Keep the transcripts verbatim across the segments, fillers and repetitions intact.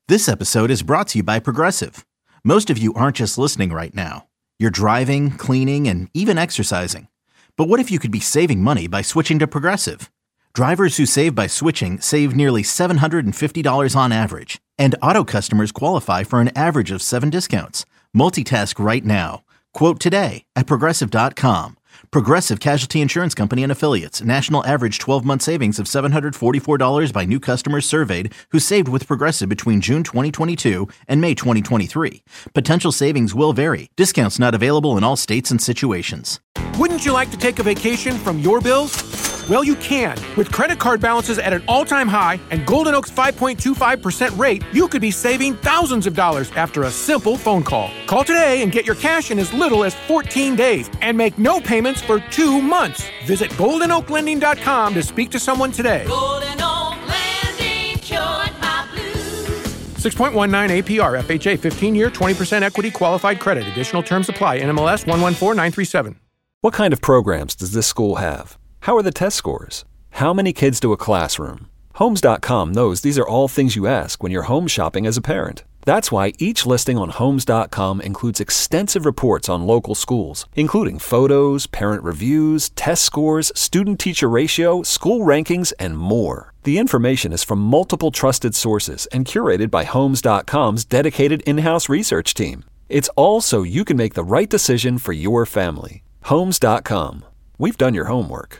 This episode is brought to you by Progressive. Most of you aren't just listening right now. You're driving, cleaning, and even exercising. But what if you could be saving money by switching to Progressive? Drivers who save by switching save nearly seven hundred fifty dollars on average. And auto customers qualify for an average of seven discounts. Multitask right now. Quote today at Progressive dot com. Progressive Casualty Insurance Company and Affiliates. National average twelve-month savings of seven hundred forty-four dollars by new customers surveyed who saved with Progressive between June twenty twenty-two and May twenty twenty-three. Potential savings will vary. Discounts not available in all states and situations. Wouldn't you like to take a vacation from your bills? Well, you can. With credit card balances at an all-time high and Golden Oak's five point two five percent rate, you could be saving thousands of dollars after a simple phone call. Call today and get your cash in as little as fourteen days and make no payments for two months. Visit golden oak lending dot com to speak to someone today. Golden Oak Lending, cured my blues. six point one nine A P R, F H A, fifteen-year, twenty percent equity qualified credit. Additional terms apply. N M L S one one four nine three seven. What kind of programs does this school have? How are the test scores? How many kids do a classroom? Homes dot com knows these are all things you ask when you're home shopping as a parent. That's why each listing on Homes dot com includes extensive reports on local schools, including photos, parent reviews, test scores, student-teacher ratio, school rankings, and more. The information is from multiple trusted sources and curated by Homes dot com's dedicated in-house research team. It's all so you can make the right decision for your family. Homes dot com. We've done your homework.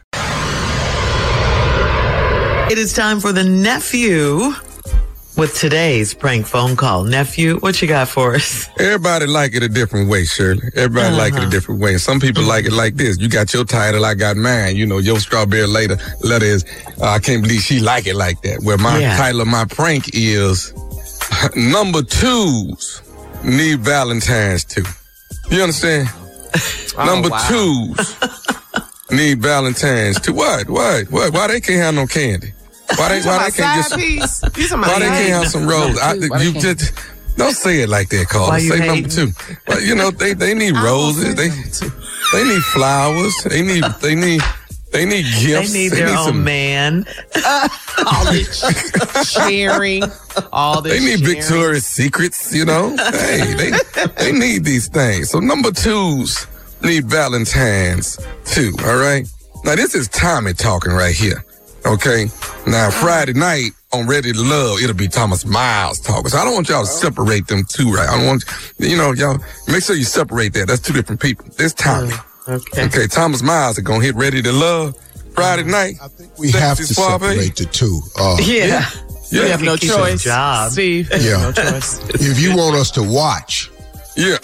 It is time for the nephew with today's prank phone call. Nephew, what you got for us? Everybody like it a different way, Shirley. Everybody uh-huh. like it a different way. Some people like it like this. You got your title, I got mine. You know, your strawberry letter, letter is, uh, I can't believe she like it like that. Where my yeah. title of my prank is, number twos need Valentine's too. You understand? Oh, number wow. twos need Valentine's too. What? What? What? Why they can't have no candy? Why they? Why they can't just? Why they can't have some roses? I, you just don't say it like that, Carl. Say hating? Number two. Well, you know they they need roses. They they need flowers. They need they need they need gifts. They need they their need own some, man. all this sharing. All this. They need sharing. Victoria's Secrets. You know. Hey, they they need these things. So number twos need Valentine's too. All right. Now this is Tommy talking right here. Okay. Now Friday night on Ready to Love, it'll be Thomas Miles talking. So I don't want y'all to separate them two, right? I don't want, you know, y'all make sure you separate that. That's two different people. This Tommy. Okay. Okay. Thomas Miles is gonna hit Ready to Love Friday night. I think we have to separate the two. Uh, yeah. Yeah. You have no choice. Job. Steve. Yeah. No choice. If you want us to watch. Yeah.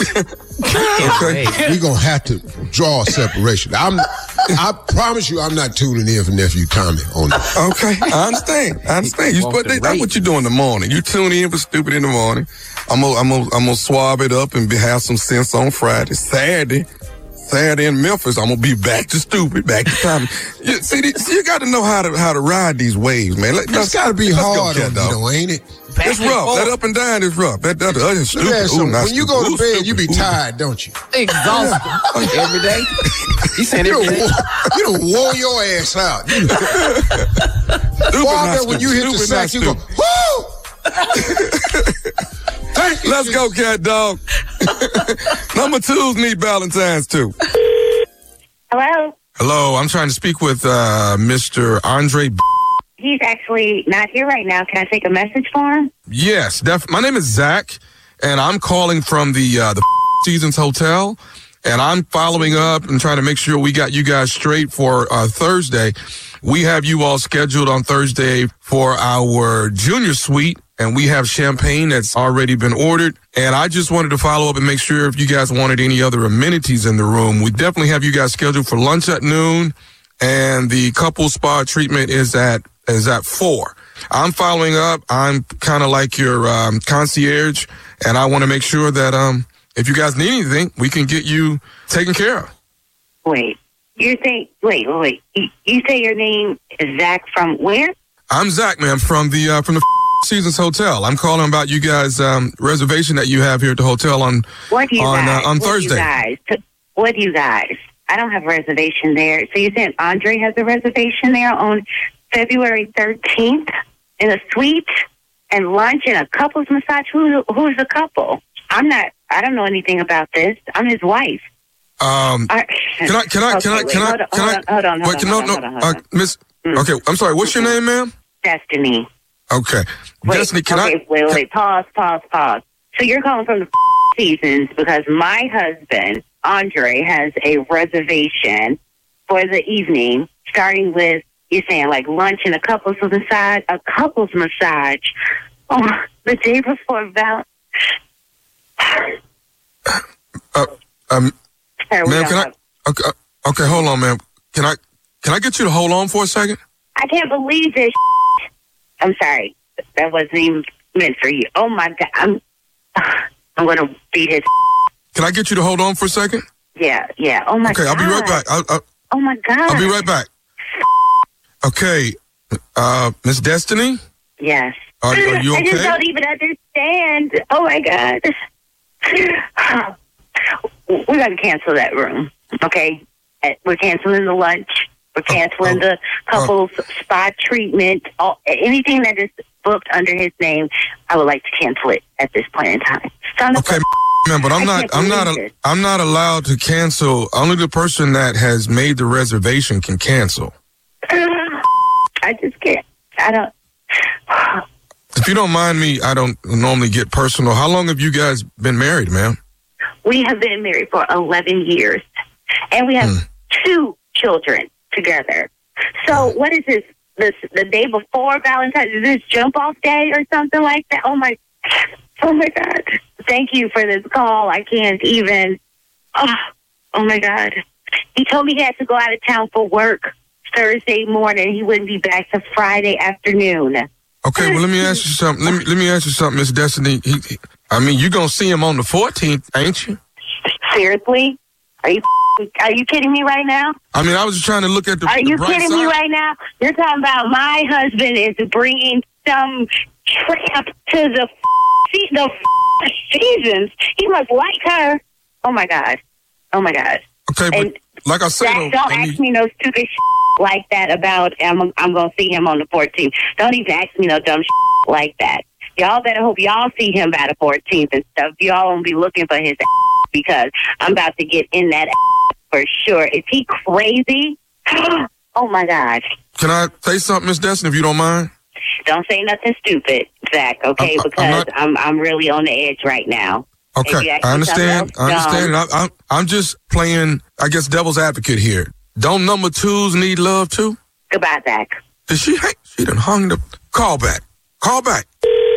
Okay. We're going to have to draw a separation. I'm, I promise you I'm not tuning in for Nephew Tommy on it. Okay. I understand. I understand. You, but they, that's what you do in the morning. You tune in for Stupid in the morning. I'm going I'm to I'm gonna swab it up and be, have some sense on Friday. Saturday. Saturday in Memphis, I'm going to be back to Stupid, back to Tommy. You, see, you got to know how to how to ride these waves, man. Let, it's got to be hard on you, though, ain't it? Back it's rough. Forth. That up and down is rough. That, that, that is stupid. Ooh, when stupid. you go to Ooh, bed, stupid. you be Ooh. tired, don't you? Exhausted. Every day. You saying every day? You done wore your ass out. Boy, when you hit the sack, you go, woo! Thank you. Let's go, cat dog. Number twos need Valentine's too. Hello? Hello, I'm trying to speak with uh, Mister Andre B. He's actually not here right now. Can I take a message for him? Yes, def- my name is Zach, and I'm calling from the uh, the Seasons Hotel, and I'm following up and trying to make sure we got you guys straight for uh, Thursday. We have you all scheduled on Thursday for our junior suite, and we have champagne that's already been ordered. And I just wanted to follow up and make sure if you guys wanted any other amenities in the room. We definitely have you guys scheduled for lunch at noon, and the couple spa treatment is at is at four. I'm following up. I'm kind of like your um, concierge, and I want to make sure that um, if you guys need anything, we can get you taken care of. Wait, you say, wait, wait, you, you say your name is Zach from where? I'm Zach, ma'am, from the uh, from the Seasons Hotel. I'm calling about you guys' um, reservation that you have here at the hotel on what do you on guys? Uh, on what Thursday. Do you guys? What do you guys? I don't have a reservation there. So you said Andre has a reservation there on February thirteenth in a suite? And lunch and a couple's massage? Who, who's the couple? I'm not, I don't know anything about this. I'm his wife. Um, I, can I, can I, okay, can I, wait, can I, hold on, can I, hold on, hold wait, on, no, hold on, no, hold on, hold uh, on. Miss, Mm. okay, I'm sorry, what's your name, ma'am? Destiny. Okay. Wait, Destiny, can okay, I? wait, wait, pause, pause, pause. So you're calling from the Seasons because my husband, Andre, has a reservation for the evening, starting with, you're saying like lunch and a couple's massage, a couple's massage. Oh, the day before Val. Uh, um, Sorry, ma'am, can I? Okay, uh, okay, hold on, ma'am. Can I? Can I get you to hold on for a second? I can't believe this. I'm sorry. That wasn't even meant for you. Oh my God. I'm I'm gonna beat his. Can I get you to hold on for a second? Yeah, yeah. Oh my okay, God. Okay, I'll be right back. I'll, I'll, oh my God. I'll be right back. Okay, uh, Miss Destiny? Yes. Are, are you okay? I just don't even understand. Oh my God. We're gonna cancel that room. Okay? We're canceling the lunch. We're canceling oh, oh, the couple's oh. spa treatment. All, anything that is booked under his name, I would like to cancel it at this point in time. So okay, man, but I'm I not. I'm not. A, I'm not allowed to cancel. Only the person that has made the reservation can cancel. I just can't. I don't. If you don't mind me, I don't normally get personal. How long have you guys been married, ma'am? We have been married for eleven years, and we have hmm. two children together. So what is this, this, the day before Valentine's? Is this jump off day or something like that? Oh my, oh my God. Thank you for this call. I can't even, oh, oh my God. He told me he had to go out of town for work Thursday morning. He wouldn't be back till Friday afternoon. Okay, well, let me ask you something. Let me, let me ask you something, Miss Destiny. He, he, I mean, you're going to see him on the fourteenth, ain't you? Seriously? Are you Are you kidding me right now? I mean, I was just trying to look at the. Are the you bright kidding side. me right now? You're talking about my husband is bringing some tramp to the the Seasons. He must like her. Oh my God. Oh my God. Okay, but and like I said, that, don't I mean, ask me no stupid like that about. I'm I'm gonna see him on the fourteenth. Don't even ask me no dumb like that. Y'all better hope y'all see him by the fourteenth and stuff. Y'all won't be looking for his because I'm about to get in that for sure. Is he crazy? Oh my God. Can I say something, Miss Destiny, if you don't mind? Don't say nothing stupid, Zach, okay? I'm, because I'm, not... I'm I'm really on the edge right now. Okay, I understand. I understand. I, I'm, I'm just playing, I guess, devil's advocate here. Don't number twos need love too? Goodbye, Zach. Did she hang? She done hung the call back. Call back.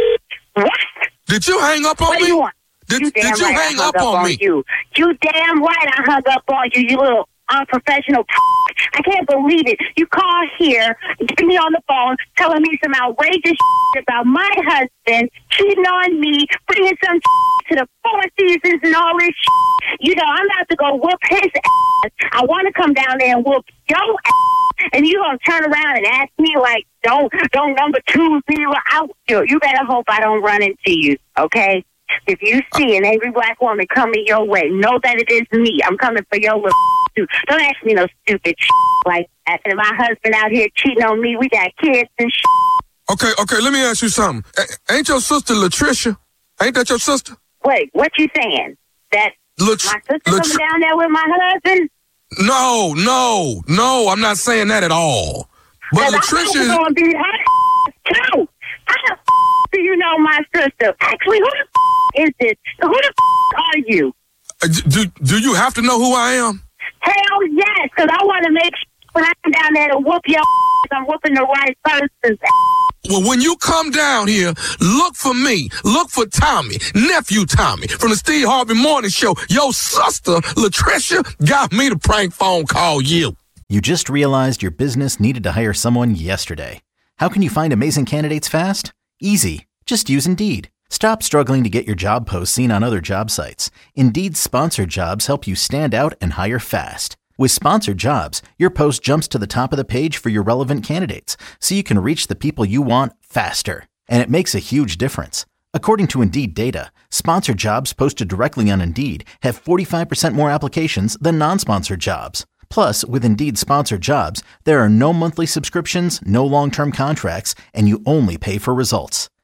What? Did you hang up on what me? Do you want? Did you, did you right hang up, up on, on me? You. you damn right I hung up on you, you little unprofessional. I can't believe it. You call here, get me on the phone, telling me some outrageous about my husband cheating on me, bringing some to the Four Seasons and all this. You know, I'm about to go whoop his ass. I want to come down there and whoop your ass. And you gonna turn around and ask me like, don't, don't number two me out. You, you better hope I don't run into you, okay? If you see an angry black woman coming your way, know that it is me. I'm coming for your little too. Don't ask me no stupid like that. And my husband out here cheating on me. We got kids and Okay, okay, let me ask you something. A- ain't your sister Latricia? Ain't that your sister? Wait, what you saying? That Lat- my sister Lat- coming down there with my husband? No, no, no, I'm not saying that at all. But Latricia is going to be her too. How the do you know my sister? Actually, who the is this? Who the are you? Uh, do do you have to know who I am? Hell yes, because I want to make sure when I come down there to whoop your ass, I'm whooping the right person. Well, when you come down here, look for me. Look for Tommy, nephew Tommy, from the Steve Harvey Morning Show. Your sister, Latricia, got me to prank phone call you. You just realized your business needed to hire someone yesterday. How can you find amazing candidates fast? Easy. Just use Indeed. Stop struggling to get your job posts seen on other job sites. Indeed's sponsored jobs help you stand out and hire fast. With sponsored jobs, your post jumps to the top of the page for your relevant candidates, so you can reach the people you want faster. And it makes a huge difference. According to Indeed data, sponsored jobs posted directly on Indeed have forty-five percent more applications than non-sponsored jobs. Plus, with Indeed sponsored jobs, there are no monthly subscriptions, no long-term contracts, and you only pay for results.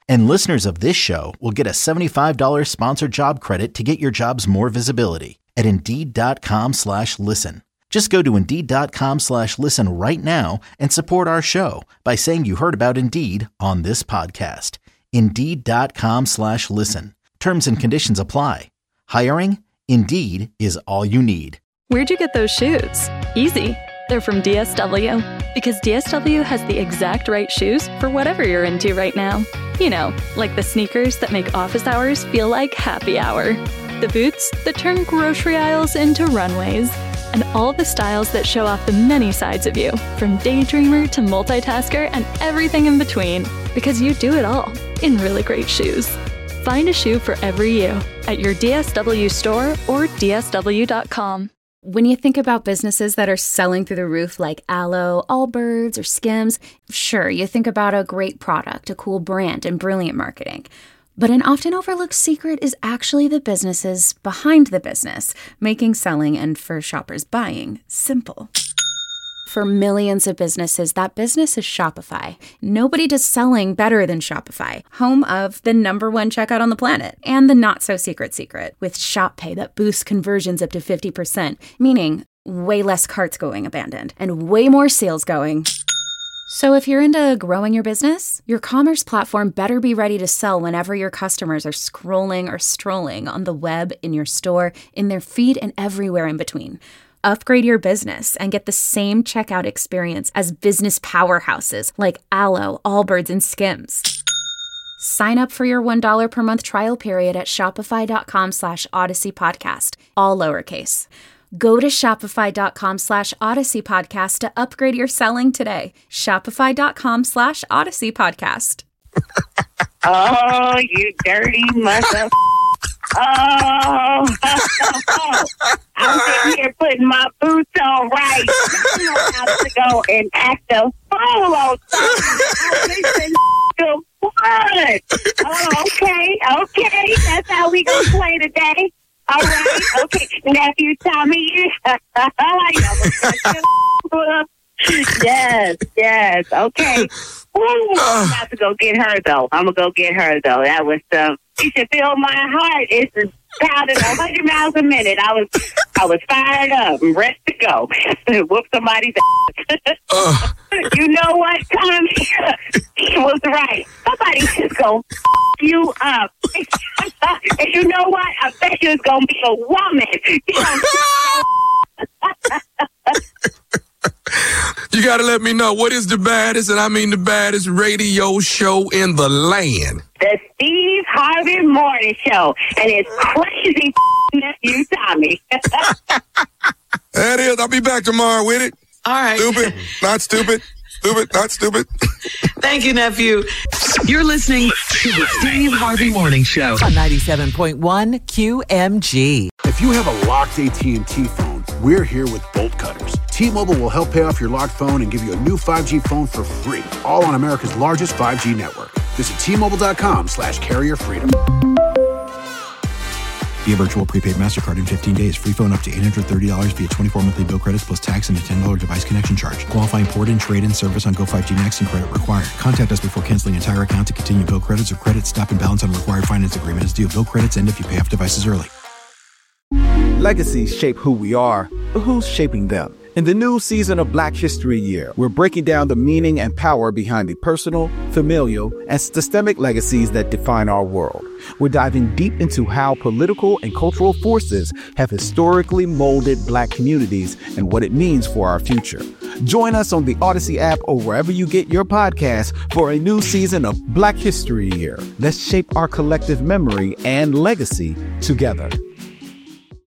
And listeners of this show will get a seventy-five dollars sponsored job credit to get your jobs more visibility at Indeed.com slash listen. Just go to Indeed.com slash listen right now and support our show by saying you heard about Indeed on this podcast. Indeed.com slash listen. Terms and conditions apply. Hiring? Indeed is all you need. Where'd you get those shoes? Easy. They're from D S W. Because D S W has the exact right shoes for whatever you're into right now. You know, like the sneakers that make office hours feel like happy hour. The boots that turn grocery aisles into runways. And all the styles that show off the many sides of you, from daydreamer to multitasker and everything in between. Because you do it all in really great shoes. Find a shoe for every you at your D S W store or D S W dot com. When you think about businesses that are selling through the roof like Aloe, Allbirds, or Skims, sure, you think about a great product, a cool brand, and brilliant marketing. But an often overlooked secret is actually the businesses behind the business, making selling and for shoppers buying simple. For millions of businesses, that business is Shopify. Nobody does selling better than Shopify, home of the number one checkout on the planet and the not-so-secret secret with Shop Pay that boosts conversions up to fifty percent, meaning way less carts going abandoned and way more sales going. So if you're into growing your business, your commerce platform better be ready to sell whenever your customers are scrolling or strolling on the web, in your store, in their feed, and everywhere in between. Upgrade your business and get the same checkout experience as business powerhouses like Aloe, Allbirds, and Skims. Sign up for your one dollar per month trial period at shopify.com slash Odyssey Podcast, all lowercase. Go to shopify.com slash Odyssey Podcast to upgrade your selling today. Shopify.com slash Odyssey Podcast. Oh, you dirty mother. Oh, I'm sitting here putting my boots on right. I'm about to go and act a fool on something. Listen to what? Oh, okay, okay. That's how we gonna play today. All right, okay. Nephew Tommy. I know. Yes, yes, okay. Ooh, I'm about to go get her, though. I'm going to go get her, though. That was, um, you should feel my heart. It's pounding one hundred miles a minute. I was I was fired up and ready to go. Whoop somebody's ass. Uh. You know what, Tommy? He was right. Somebody's just going to f*** you up. And you know what? I bet you it's going to be a woman. You know, you got to let me know, what is the baddest, and I mean the baddest radio show in the land? The Steve Harvey Morning Show. And it's crazy nephew Tommy. That is. I'll be back tomorrow with it. All right. Stupid, not stupid. Stupid, not stupid. Thank you, nephew. You're listening to the Steve Harvey Morning Show on ninety-seven point one Q M G. If you have a locked A T and T phone, we're here with Bolt Cutters. T-Mobile will help pay off your locked phone and give you a new five G phone for free, all on America's largest five G network. Visit T-Mobile.com slash carrier freedom. Via virtual prepaid MasterCard in fifteen days. Free phone up to eight hundred thirty dollars via twenty-four monthly bill credits plus tax and a ten dollars device connection charge. Qualifying port and trade-in service on Go five G Next and credit required. Contact us before canceling entire account to continue bill credits or credit stop and balance on required finance agreement is due. Bill credits end if you pay off devices early. Legacies shape who we are, but who's shaping them? In the new season of Black History Year, we're breaking down the meaning and power behind the personal, familial, and systemic legacies that define our world. We're diving deep into how political and cultural forces have historically molded Black communities and what it means for our future. Join us on the Odyssey app or wherever you get your podcasts for a new season of Black History Year. Let's shape our collective memory and legacy together.